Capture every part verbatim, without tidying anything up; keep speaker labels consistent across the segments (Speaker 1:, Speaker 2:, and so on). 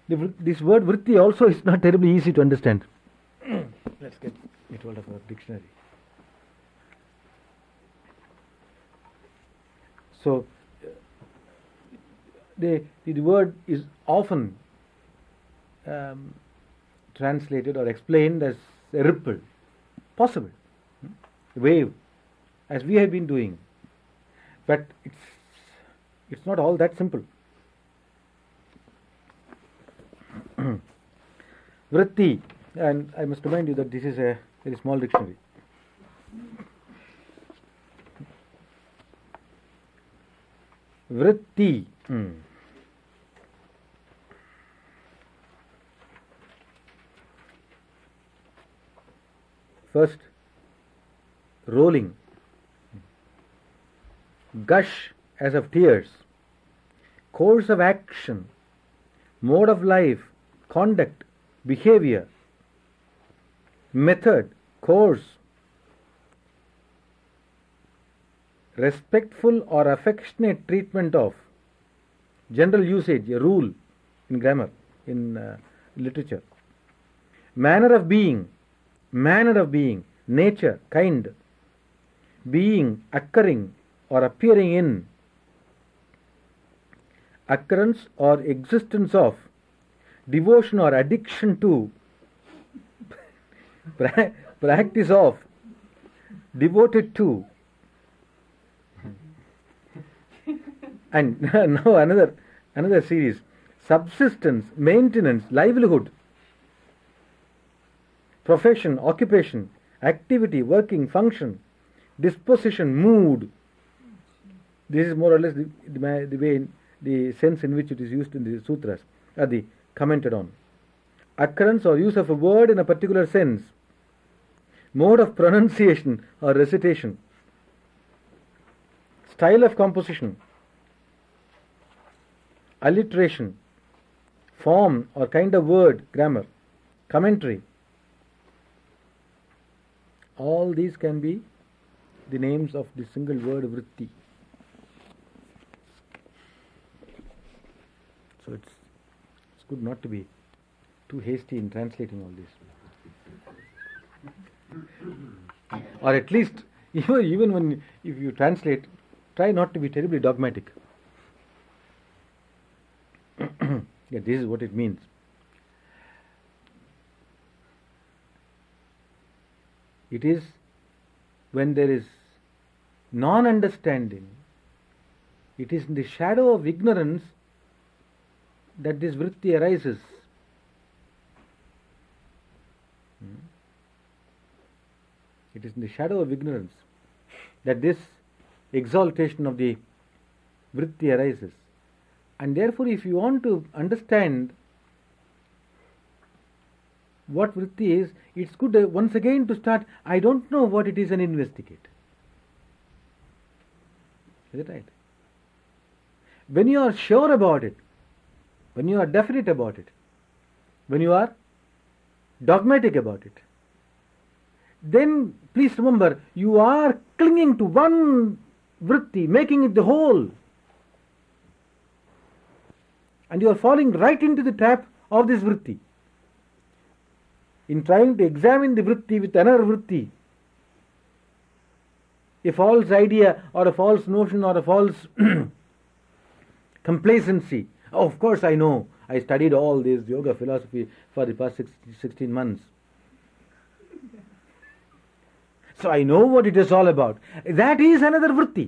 Speaker 1: the, vr- this word vritti also is not terribly easy to understand. Let's get, get hold of our dictionary. So, uh, the, the word is often um, translated or explained as a ripple. Possible. Hmm? Wave, as we have been doing. But it's, it's not all that simple. Vritti, and I must remind you that this is a very small dictionary. Vritti. Hmm. First, rolling. Gush as of tears. Course of action. Mode of life. Conduct. Behavior. Method. Course. Respectful or affectionate treatment of. General usage, a rule in grammar, in uh, literature. Manner of being. Manner of being. Nature, kind. Being, occurring or appearing in. Occurrence or existence of. Devotion or addiction to. Practice of. Devoted to. And now another another series. Subsistence, maintenance, livelihood. Profession, occupation, activity, working, function, disposition, mood. This is more or less the, the, the way, in, the sense in which it is used in the sutras, or the commented on. Occurrence or use of a word in a particular sense. Mode of pronunciation or recitation. Style of composition. Alliteration. Form or kind of word, grammar. Commentary. All these can be the names of the single word vritti. So it's, it's good not to be too hasty in translating all this. Or at least, even, even when if you translate, try not to be terribly dogmatic. Yeah, this is what it means. It is when there is non-understanding, it is in the shadow of ignorance that this vritti arises. It is in the shadow of ignorance that this exaltation of the vritti arises. And therefore, if you want to understand what vritti is, it's good uh, once again to start, I don't know what it is, and investigate. Is it right? When you are sure about it, when you are definite about it, when you are dogmatic about it, then please remember, you are clinging to one vritti, making it the whole. And you are falling right into the trap of this vritti. In trying to examine the vritti with another vritti, a false idea or a false notion or a false complacency. Oh, of course I know. I studied all this yoga philosophy for the past sixteen months. So I know what it is all about. That is another vritti.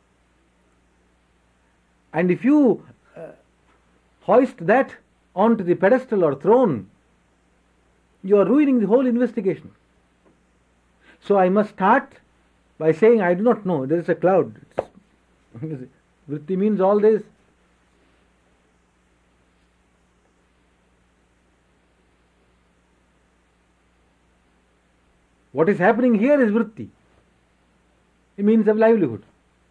Speaker 1: And if you uh, hoist that onto the pedestal or throne, you are ruining the whole investigation. So I must start by saying, I do not know. There is a cloud. Vritti means all this. What is happening here is vritti. It means of livelihood.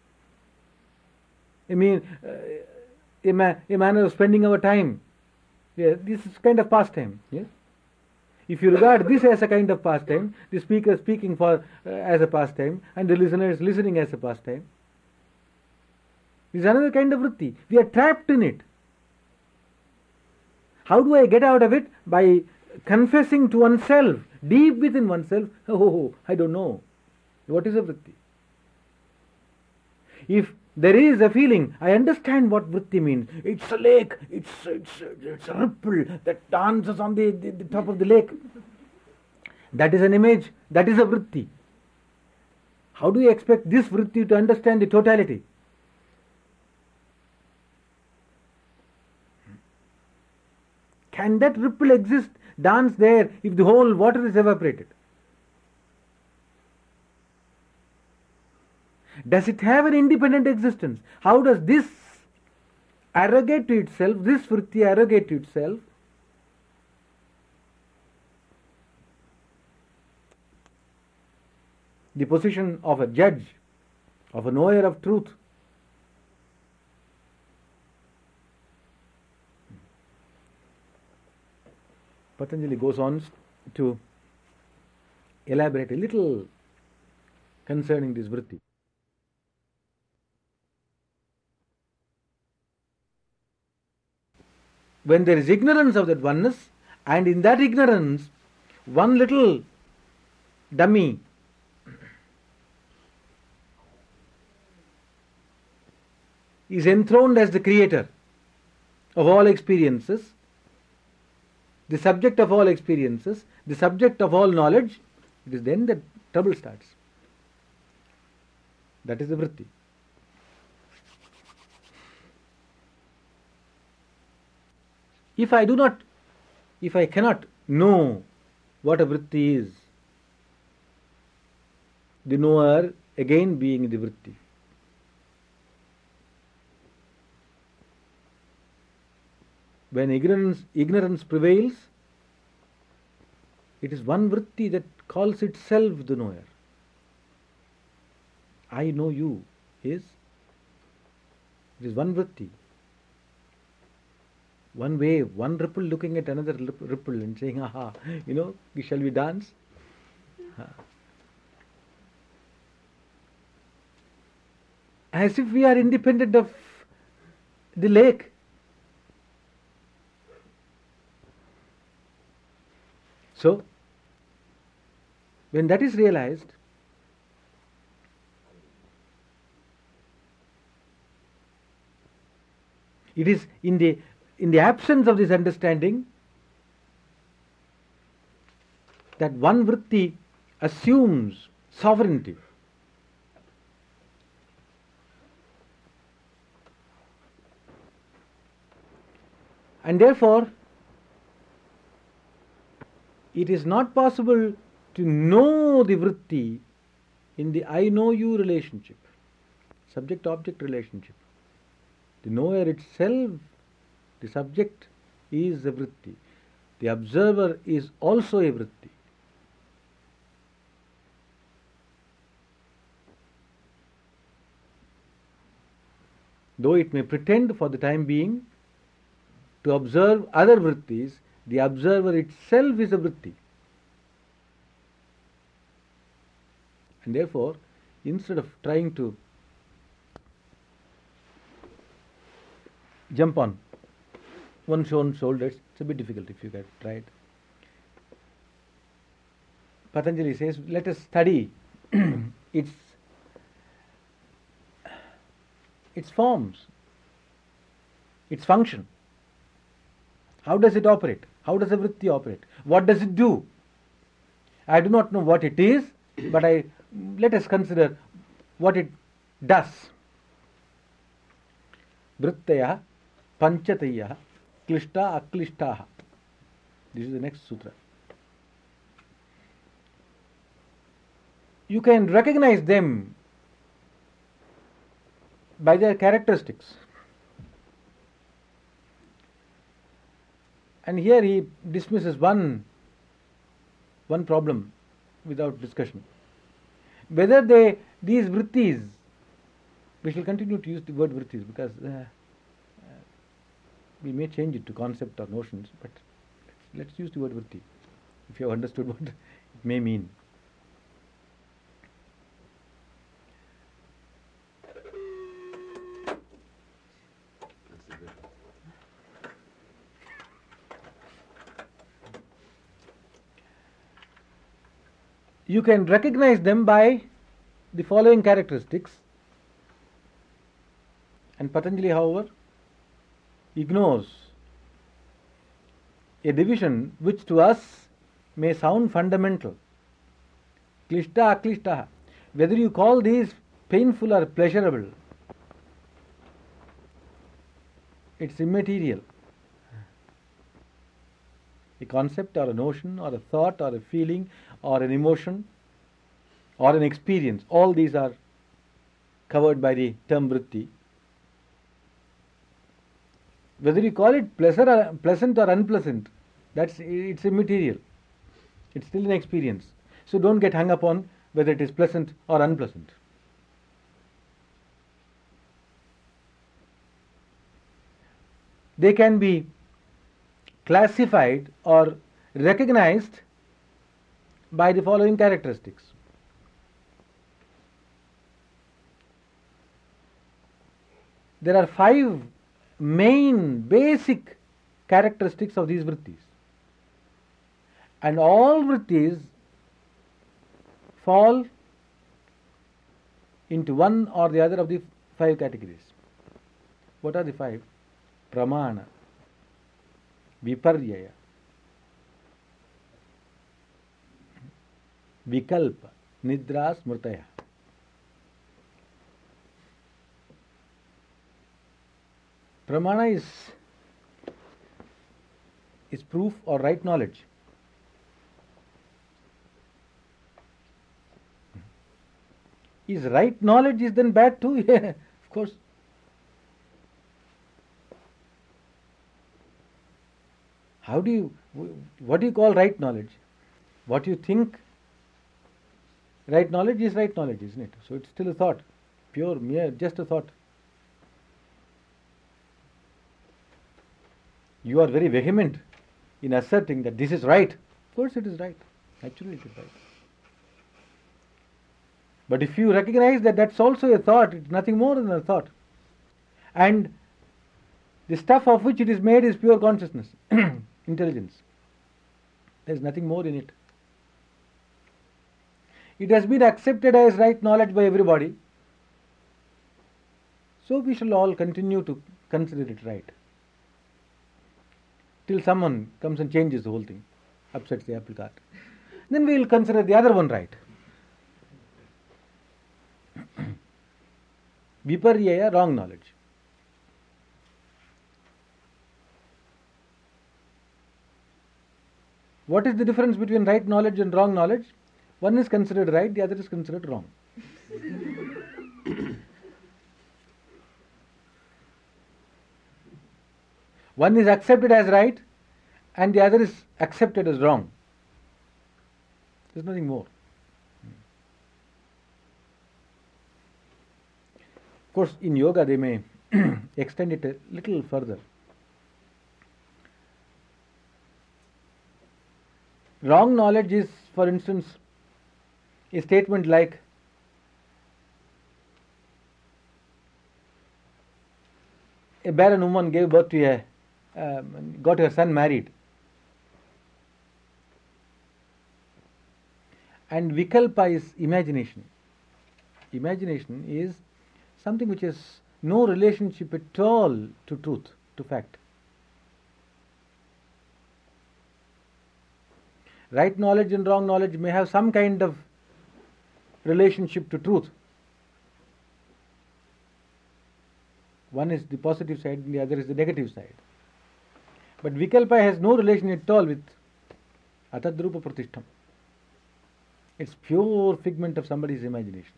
Speaker 1: It means uh, a, ma- a manner of spending our time. Yeah, this is kind of pastime. Yes? If you regard this as a kind of pastime, the speaker speaking for uh, as a pastime, and the listener is listening as a pastime, this is another kind of vritti. We are trapped in it. How do I get out of it? By confessing to oneself, deep within oneself, oh, I don't know. What is a vritti? If there is a feeling, I understand what vritti means. It's a lake, it's, it's, it's a ripple that dances on the, the, the top of the lake. That is an image, that is a vritti. How do you expect this vritti to understand the totality? Can that ripple exist, dance there, if the whole water is evaporated? Does it have an independent existence? How does this arrogate to itself, this vritti arrogate to itself, the position of a judge, of a knower of truth? Patanjali goes on to elaborate a little concerning this vritti. When there is ignorance of that oneness, and in that ignorance, one little dummy is enthroned as the creator of all experiences, the subject of all experiences, the subject of all knowledge, it is then that trouble starts. That is the vritti. If I do not, if I cannot know what a vritti is, the knower again being the vritti, when ignorance, ignorance prevails, it is one vritti that calls itself the knower. I know you is, it is one vritti. One wave, one ripple looking at another ripple and saying, aha, you know, shall we dance? As if we are independent of the lake. So, when that is realized, it is in the in the absence of this understanding that one vritti assumes sovereignty. And therefore, it is not possible to know the vritti in the I know you relationship, subject-object relationship. The knower itself, the subject, is a vritti. The observer is also a vritti. Though it may pretend for the time being to observe other vrittis, the observer itself is a vritti. And therefore, instead of trying to jump on one's own shoulders, it's a bit difficult if you get tried. Patanjali says, let us study its its forms, its function. How does it operate? How does a vritti operate? What does it do? I do not know what it is, but I let us consider what it does. Vrittaya panchataya klishta aklishtaha. This is the next sutra. You can recognize them by their characteristics. And here he dismisses one, one problem without discussion. Whether they, these vrittis, we shall continue to use the word vrittis because uh, uh, we may change it to concept or notions, but let's, let's use the word vritti if you have understood what it may mean. You can recognize them by the following characteristics. And Patanjali, however, ignores a division which to us may sound fundamental. Klishta, aklishta. Whether you call these painful or pleasurable, it's immaterial. A concept or a notion or a thought or a feeling or an emotion or an experience, all these are covered by the term vritti. Whether you call it pleasant or, pleasant or unpleasant, that's it's immaterial. It's still an experience. So don't get hung up on whether it is pleasant or unpleasant. They can be classified or recognized by the following characteristics. There are five main basic characteristics of these vrittis, and all vrittis fall into one or the other of the five categories. What are the five? Pramana, Viparyaya, Vikalpa, Nidra, Smrtaya. Pramana is, is proof or right knowledge. Is right knowledge is then bad too? Yeah, of course. How do you, what do you call right knowledge? What you think right knowledge is right knowledge, isn't it? So it's still a thought, pure, mere, just a thought. You are very vehement in asserting that this is right. Of course it is right. Actually it is right. But if you recognize that that's also a thought, it's nothing more than a thought. And the stuff of which it is made is pure consciousness, intelligence. There is nothing more in it. It has been accepted as right knowledge by everybody. So we shall all continue to consider it right. Till someone comes and changes the whole thing, upsets the apple cart. Then we will consider the other one right. Viparyaya, wrong knowledge. What is the difference between right knowledge and wrong knowledge? One is considered right, the other is considered wrong. One is accepted as right and the other is accepted as wrong. There's nothing more. Of course, in yoga they may extend it a little further. Wrong knowledge is, for instance, a statement like, a barren woman gave birth to a, um, got her son married. And Vikalpa is imagination. Imagination is something which has no relationship at all to truth, to fact. Right knowledge and wrong knowledge may have some kind of relationship to truth. One is the positive side and the other is the negative side. But Vikalpa has no relation at all with Atadrupa Pratishtham. It's pure figment of somebody's imagination.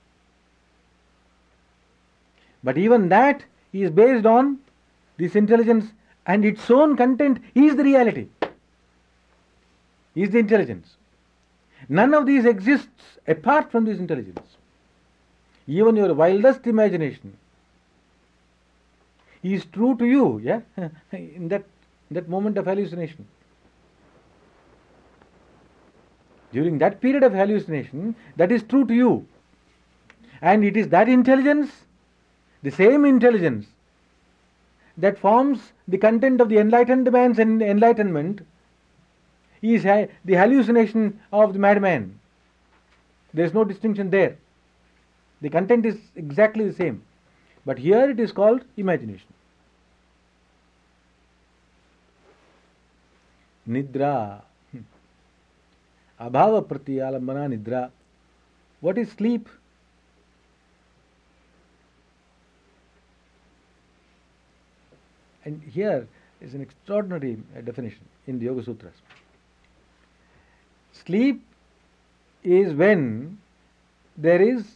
Speaker 1: But even that is based on this intelligence, and its own content is the reality, is the intelligence. None of these exists apart from this intelligence. Even your wildest imagination is true to you, yeah, in that, that moment of hallucination. During that period of hallucination, that is true to you. And it is that intelligence, the same intelligence, that forms the content of the enlightened man's enlightenment, is the hallucination of the madman. There is no distinction there. The content is exactly the same. But here it is called imagination. Nidra. Abhava pratyalambana nidra. What is sleep? And here is an extraordinary uh, definition in the Yoga Sutras. Sleep is when there is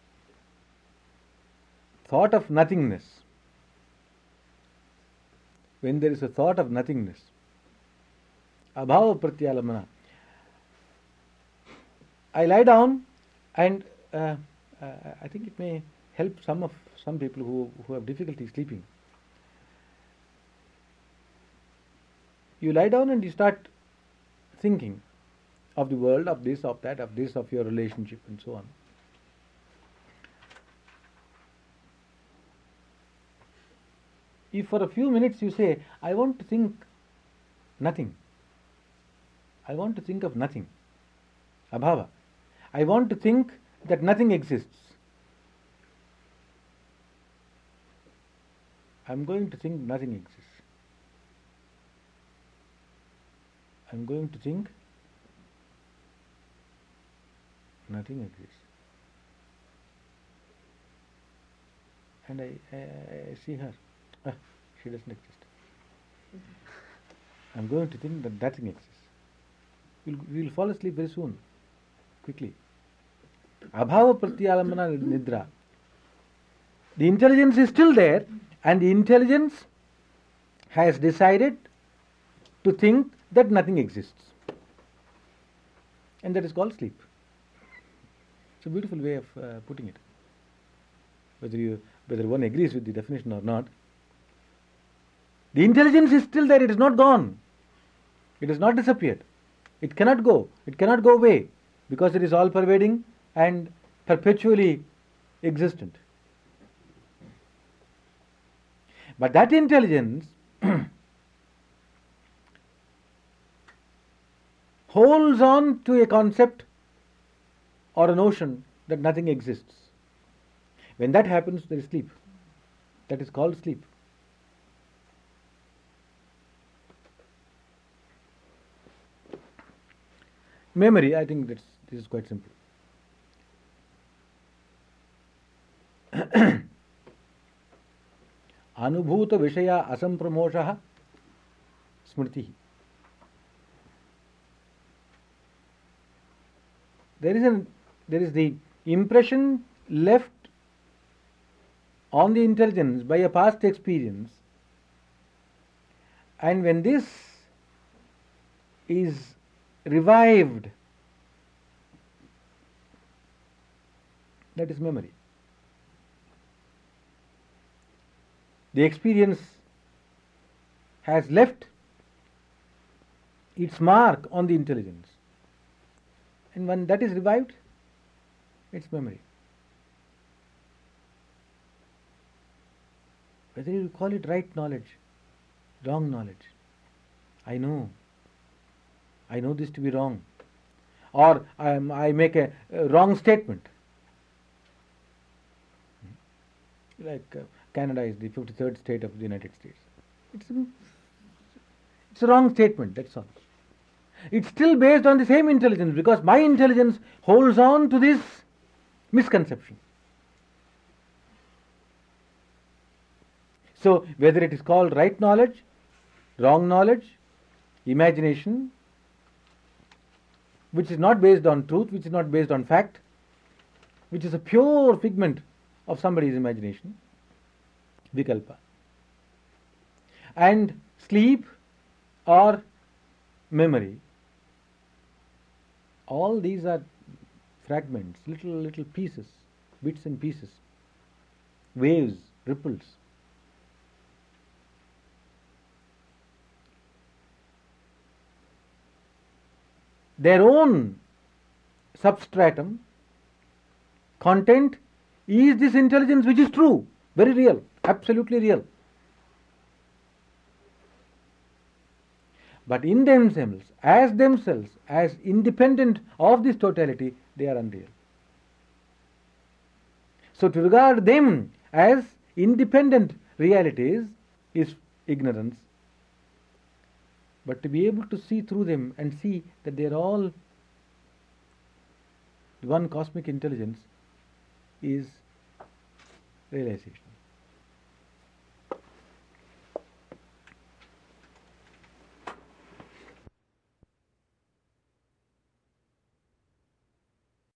Speaker 1: thought of nothingness. When there is a thought of nothingness. Abhava pratyalambana. I lie down and uh, uh, I think it may help some of some people who, who have difficulty sleeping. You lie down and you start thinking of the world, of this, of that, of this, of your relationship and so on. If for a few minutes you say, I want to think nothing. I want to think of nothing. Abhava. I want to think that nothing exists. I am going to think nothing exists. I am going to think nothing exists. And I, I, I see her. Ah, she doesn't exist. I am going to think that nothing exists. We will we'll fall asleep very soon, quickly. Abhava pratyalambana nidra. The intelligence is still there, and the intelligence has decided to think that nothing exists. And that is called sleep. It's a beautiful way of uh, putting it. Whether you, whether one agrees with the definition or not, the intelligence is still there, it is not gone. It has not disappeared. It cannot go. It cannot go away because it is all pervading and perpetually existent. But that intelligence holds on to a concept or a notion that nothing exists. When that happens, there is sleep. That is called sleep. Memory, I think that's, this is quite simple. Anubhuta Vishaya Asampramoshaha Smriti. There is an there is the impression left on the intelligence by a past experience, and when this is revived, that is memory. The experience has left its mark on the intelligence, and when that is revived, it's memory. Whether you call it right knowledge, wrong knowledge, I know. I know this to be wrong, or I, am, I make a, a wrong statement. Like uh, Canada is the fifty-third state of the United States. It's a, it's a wrong statement, that's all. It's still based on the same intelligence because my intelligence holds on to this misconception. So, whether it is called right knowledge, wrong knowledge, imagination, which is not based on truth, which is not based on fact, which is a pure figment of somebody's imagination, vikalpa, and sleep or memory, all these are fragments, little little pieces, bits and pieces, waves, ripples. Their own substratum, content, is this intelligence which is true, very real, absolutely real. But in themselves, as themselves, as independent of this totality, they are unreal. So to regard them as independent realities is ignorance. But to be able to see through them and see that they are all one cosmic intelligence is realization.